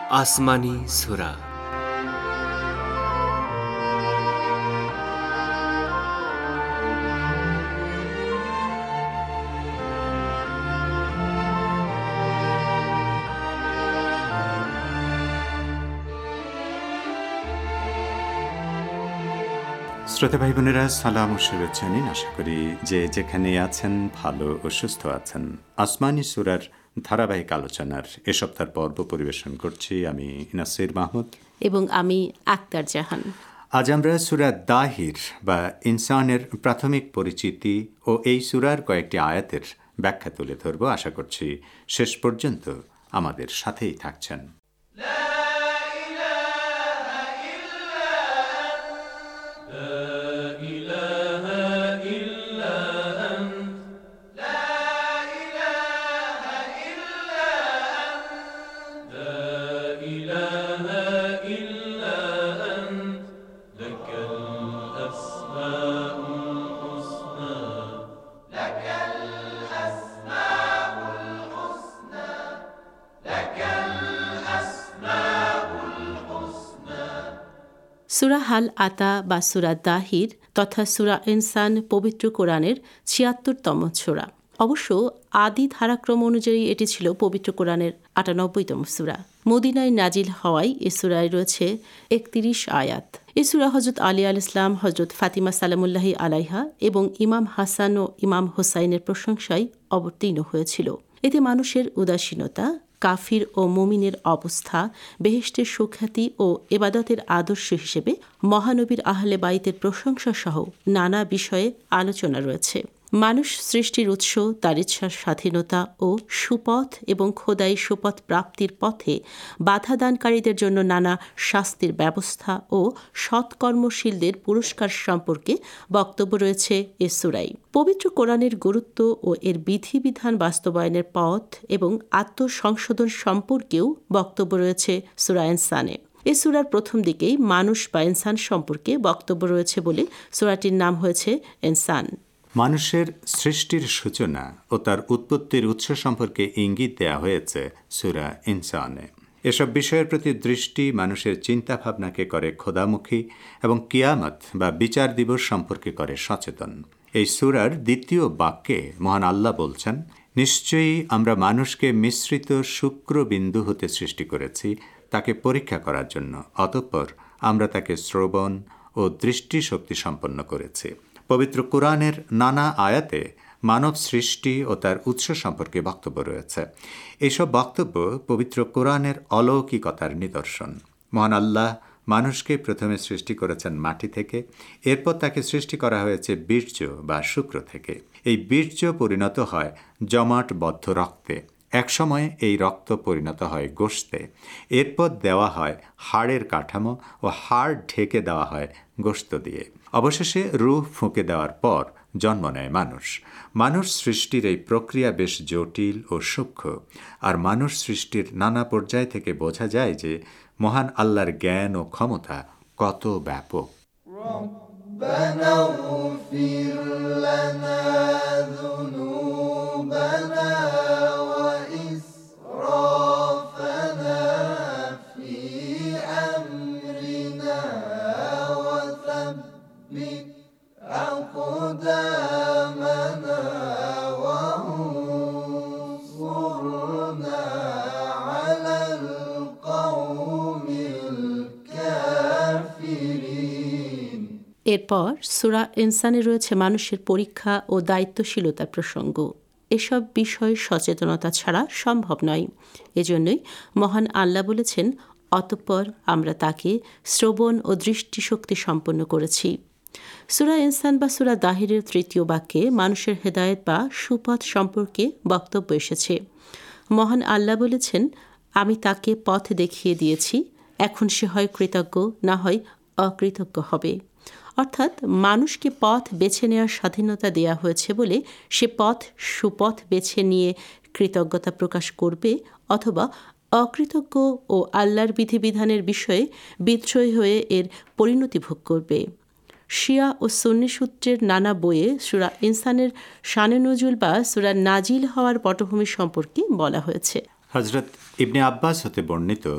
আসমানি সূরা। শ্রোতা ভাই বোনেরা, সালাম ও শুভেচ্ছা নিন। আশা করি যে যেখানে আছেন ভালো ও সুস্থ আছেন। আসমানি সূরার ধারাবাহিক আলোচনার এ সপ্তাহের পর্ব পরিবেশন করছি আমি নাসির মাহমুদ এবং আমি আক্তার জাহান। আজ আমরা সূরা দাহির বা ইনসানের প্রাথমিক পরিচিতি ও এই সূরার কয়েকটি আয়াতের ব্যাখ্যা তুলে ধরব। আশা করছি শেষ পর্যন্ত আমাদের সাথেই থাকছেন। সূরা হাল আতা বা সূরা দাহির তথা সূরা ইনসান পবিত্র কোরআনের ৭৬তম সূরা। অবশ্য আদি ধারাক্রম অনুযায়ী এটি ছিল পবিত্র কোরআনের ৯৮তম সূরা। মদিনায় নাজিল হওয়ায় এ সূরায় রয়েছে ৩১ আয়াত। এ সূরা হযরত আলী আলাইহিস সালাম, হযরত ফাতিমা সালামুল্লাহি আলাইহা এবং ইমাম হাসান ও ইমাম হোসাইনের প্রশংসায় অবতীর্ণ হয়েছিল। এতে মানুষের উদাসীনতা, কাফির ও মুমিনের অবস্থা, বেহেশতের সুখ্যাতি ও এবাদতের আদর্শ হিসেবে মহানবীর আহলে বাইতের প্রশংসা সহ নানা বিষয়ে আলোচনা রয়েছে। মানুষ সৃষ্টির উৎস, তার ইচ্ছার স্বাধীনতা ও সুপথ এবং খোদাই সুপথ প্রাপ্তির পথে বাধাদানকারীদের জন্য নানা শাস্তির ব্যবস্থা ও সৎকর্মশীলদের পুরস্কার সম্পর্কে বক্তব্য রয়েছে এ সূরায়। পবিত্র কোরআনের গুরুত্ব ও এর বিধিবিধান বাস্তবায়নের পথ এবং আত্মসংশোধন সম্পর্কেও বক্তব্য রয়েছে সূরা ইনসানে। এ সূরার প্রথম দিকেই মানুষ বা ইনসান সম্পর্কে বক্তব্য রয়েছে বলে সূরাটির নাম হয়েছে ইনসান। মানুষের সৃষ্টির সূচনা ও তার উৎপত্তির উৎস সম্পর্কে ইঙ্গিত দেয়া হয়েছে সূরা ইনসানে। এসব বিষয়ের প্রতি দৃষ্টি মানুষের চিন্তাভাবনাকে করে খোদামুখী এবং কিয়ামত বা বিচার দিবস সম্পর্কে করে সচেতন। এই সূরার দ্বিতীয় বাক্যে মহান আল্লাহ বলছেন, নিশ্চয়ই আমরা মানুষকে মিশ্রিত শুক্রবিন্দু হতে সৃষ্টি করেছি তাকে পরীক্ষা করার জন্য, অতঃপর আমরা তাকে শ্রবণ ও দৃষ্টিশক্তি সম্পন্ন করেছি। পবিত্র কোরআনের নানা আয়াতে মানব সৃষ্টি ও তার উৎস সম্পর্কে বক্তব্য রয়েছে। এইসব বক্তব্য পবিত্র কোরআনের অলৌকিকতার নিদর্শন। মহান আল্লাহ মানুষকে প্রথমে সৃষ্টি করেছেন মাটি থেকে, এরপর তাকে সৃষ্টি করা হয়েছে বীর্য বা শুক্র থেকে। এই বীর্য পরিণত হয় জমাটবদ্ধ রক্তে, একসময় এই রক্ত পরিণত হয় গোশতে, এরপর দেওয়া হয় হাড়ের কাঠামো ও হাড় ঢেকে দেওয়া হয় গোশত দিয়ে। অবশেষে রূহ ফুঁকে দেওয়ার পর জন্ম নেয় মানুষ। মানুষ সৃষ্টির এই প্রক্রিয়া বেশ জটিল ও সূক্ষ্ম, আর মানুষ সৃষ্টির নানা পর্যায় থেকে বোঝা যায় যে মহান আল্লাহর জ্ঞান ও ক্ষমতা কত ব্যাপক। এরপর সূরা ইনসানে রয়েছে মানুষের পরীক্ষা ও দায়িত্বশীলতার প্রসঙ্গ। এসব বিষয় সচেতনতা ছাড়া সম্ভব নয়। এজন্যই মহান আল্লাহ বলেছেন, অতঃপর আমরা তাকে শ্রবণ ও দৃষ্টিশক্তি সম্পন্ন করেছি। সূরা ইনসান বা সূরা দাহিরের তৃতীয় বাক্যে মানুষের হেদায়েত বা সুপথ সম্পর্কে বক্তব্য এসেছে। মহান আল্লাহ বলেছেন, আমি তাকে পথ দেখিয়ে দিয়েছি, এখন সে হয় কৃতজ্ঞ না হয় অকৃতজ্ঞ হবে। অর্থাৎ মানুষকে পথ বেছে নেওয়ার স্বাধীনতা দেয়া হয়েছে বলে সে সুপথ বেছে নিয়ে কৃতজ্ঞতা প্রকাশ করবে অথবা অকৃতজ্ঞ ও আল্লাহর বিধিবিধানের বিষয়ে বিদ্রোহী হয়ে এর পরিণতি ভোগ করবে। শিয়া ও সুন্নি সূত্রের নানা বইয়ে সূরা ইনসানের শানে নজুল বা সূরা নাজিল হওয়ার পটভূমি সম্পর্কে বলা হয়েছে। হযরত ইবনে আব্বাস হতে বর্ণিত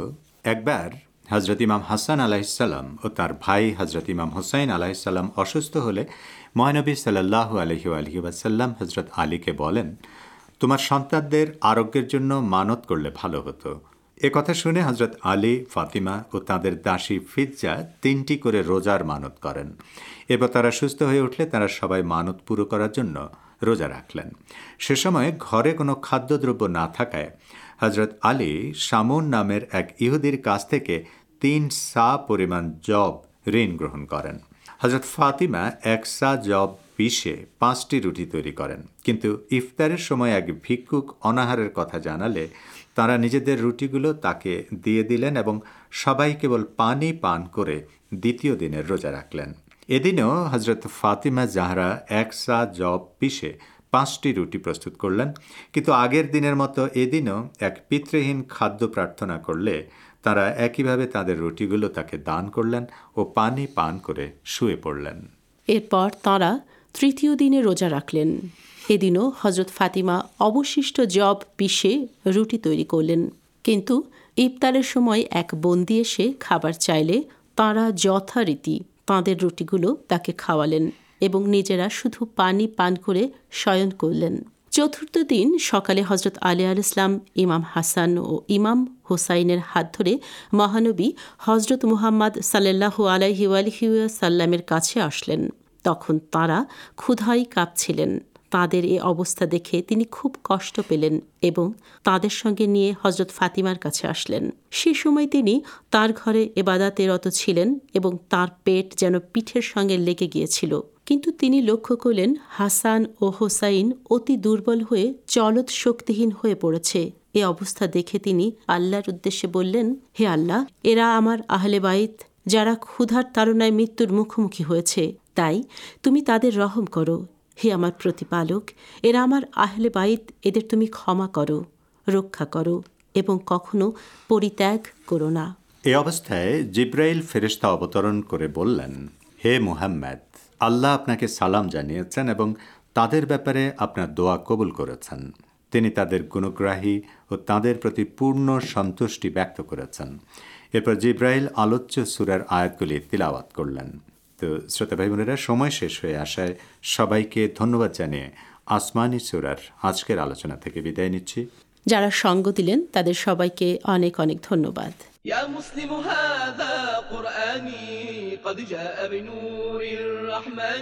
একবার হজরত ইমাম হাসান আলাইসাল্লাম ও তার ভাই হজরত ইমাম হুসাইন আলাইসাল্লাম অসুস্থ হলে মহানবী সাল্লাল্লাহু আলাইহি ওয়াসাল্লাম হজরত আলীকে বলেন, তোমার সন্তানদের আরোগ্যের জন্য মানত করলে ভালো হতো। এ কথা শুনে হজরত আলী, ফাতিমা ও তাদের দাসী ফিজ্জা 3টি করে রোজার মানত করেন। এরপর তারা সুস্থ হয়ে উঠলে তারা সবাই মানত পুরো করার জন্য রোজা রাখলেন। সে সময় ঘরে কোনো খাদ্যদ্রব্য না থাকায় হজরত আলী শামুন নামের এক ইহুদির কাছ থেকে 3 সা পরিমাণ জব ঋণ গ্রহণ করেন। হজরত ফাতিমা 1 সা জব পিষে 5টি রুটি তৈরি করেন, কিন্তু ইফতারের সময় এক ভিক্ষুক অনাহারের কথা জানালে তারা নিজেদের রুটিগুলো তাকে দিয়ে দিলেন এবং সবাই কেবল পানি পান করে দ্বিতীয় দিনের রোজা রাখলেন। এদিনও হজরত ফাতিমা জাহরা 1 সা জব পিষে 5টি রুটি প্রস্তুত করলেন, কিন্তু আগের দিনের মতো এদিনও এক পিতৃহীন খাদ্য প্রার্থনা করলে তারা একইভাবে তাদের রুটিগুলো তাকে দান করলেন ও পানি পান করে শুয়ে পড়লেন। এরপর তাঁরা তৃতীয় দিনে রোজা রাখলেন। এদিনও হজরত ফাতিমা অবশিষ্ট জব পিষে রুটি তৈরি করলেন, কিন্তু ইফতারের সময় এক বন্দী এসে খাবার চাইলে তাঁরা যথারীতি তাঁদের রুটিগুলো তাকে খাওয়ালেন এবং নিজেরা শুধু পানি পান করে শয়ন করলেন। চতুর্থ দিন সকালে হজরত আলী আলাইহিস সালাম ইমাম হাসান ও ইমাম হুসাইনের হাত ধরে মহানবী হজরত মুহাম্মদ সাল্লাল্লাহু আলাইহি ওয়াসাল্লামের কাছে আসলেন। তখন তাঁরা ক্ষুধায় কাঁপছিলেন। তাদের এ অবস্থা দেখে তিনি খুব কষ্ট পেলেন এবং তাদের সঙ্গে নিয়ে হজরত ফাতিমার কাছে আসলেন। সে সময় তিনি তার ঘরে ইবাদতে রত ছিলেন এবং তার পেট যেন পিঠের সঙ্গে লেগে গিয়েছিল। কিন্তু তিনি লক্ষ্য করলেন হাসান ও হোসাইন অতি দুর্বল হয়ে চলত শক্তিহীন হয়ে পড়েছে। এ অবস্থা দেখে তিনি আল্লাহর উদ্দেশ্যে বললেন, হে আল্লাহ, এরা আমার আহলে বাইত, যারা ক্ষুধার তাড়নায় মৃত্যুর মুখোমুখি হয়েছে, তাই তুমি তাদের রহম করো। হে আমার প্রতিপালক, এরা আমার আহলে বাইত, এদের তুমি ক্ষমা করো, রক্ষা করো এবং কখনো পরিত্যাগ করো না। এই অবস্থায় জিব্রাইল ফেরেশতা অবতরণ করে বললেন, হে মুহাম্মদ, আল্লাহ আপনাকে সালাম জানিয়েছেন এবং তাদের ব্যাপারে আপনার দোয়া কবুল করেছেন। তিনি তাদের গুণগ্রাহী ও তাদের প্রতি পূর্ণ সন্তুষ্টি ব্যক্ত করেছেন। এরপর জিব্রাইল আলোচ্য সূরার আয়াতগুলি তিলাওয়াত করলেন। তো শ্রোতা ভাই বোনেরা, সময় শেষ হয়ে আসায় সবাইকে ধন্যবাদ জানিয়ে আসমানি সূরার আজকের আলোচনা থেকে বিদায় নিচ্ছি। যারা সঙ্গ দিলেন তাদের সবাইকে অনেক অনেক ধন্যবাদ। يا مسلم هذا قرآني قد جاء بنور الرحمن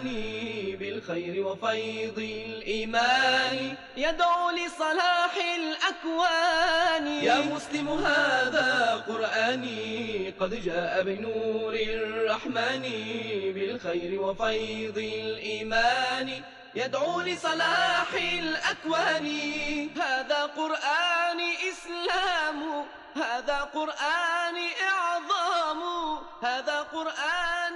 بالخير وفيض الإيمان يدعو لصلاح الأكوان. يا مسلم هذا قرآني قد جاء بنور الرحمن بالخير وفيض الإيمان يدعو لصلاح الأكوان. هذا قرآن إسلام، هذا قرآن إعظام، هذا قرآن